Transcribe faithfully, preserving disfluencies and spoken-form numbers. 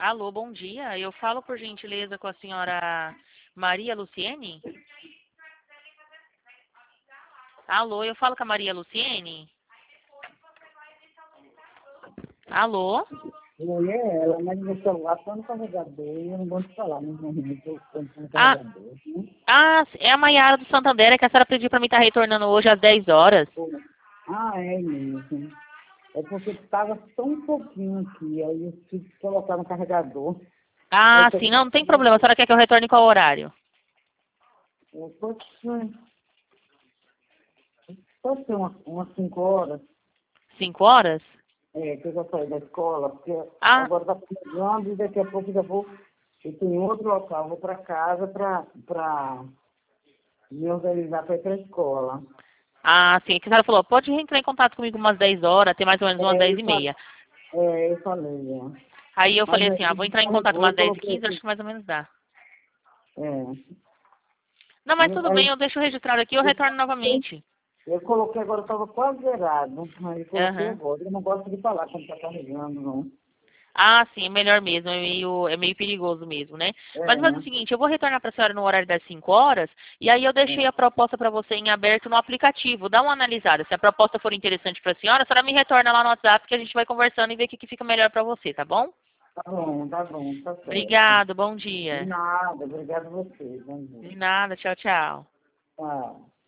Alô, bom dia. Eu falo, por gentileza, com a senhora Maria Luciene? Alô, eu falo com a Maria Luciene? Alô? Oi, é ela, mas meu celular está no carregador e eu não gosto de falar no momento, eu estou no Ah, carregador. Né? ah, é a Maiara do Santander, é que a senhora pediu para mim estar retornando hoje às dez horas. Ah, é mesmo. É porque estava só um pouquinho aqui, aí eu tive que colocar no carregador. Ah, Aí sim, peguei, não, não tem problema. A senhora quer que eu retorne qual horário? pode ser, pode ser umas, umas cinco horas, Cinco horas? é, que eu já saí da escola, porque Ah, agora está chegando e daqui a pouco já vou, eu tenho outro local, vou para casa para me organizar para ir para a escola. ah, sim. É que a senhora falou, pode entrar em contato comigo umas dez horas, até mais ou menos umas É, dez eu e falei, meia. é, eu falei, é. Aí eu Mas falei aí, assim, ah, vou entrar em como contato foi, umas eu dez e coloquei quinze, acho aqui. que mais ou menos dá. É. Não, mas tudo bem, Aí, eu deixo registrado aqui, eu retorno eu, novamente. eu coloquei agora, estava quase zerado. Aí eu coloquei Aham. agora. Eu não gosto de falar quando está carregando, não. Ah, sim, é melhor mesmo, é meio, é meio perigoso mesmo, né? Mas faz o É, seguinte, eu vou retornar para a senhora no horário das cinco horas, e aí eu deixei é. a proposta para você em aberto no aplicativo. Dá uma analisada. Se a proposta for interessante para a senhora, a senhora me retorna lá no WhatsApp que a gente vai conversando e ver o que, que fica melhor para você, tá bom? Tá bom, tá bom, tá certo. Obrigado, bom De dia. nada, obrigado a você. Bom De dia. nada, tchau, tchau. Tchau.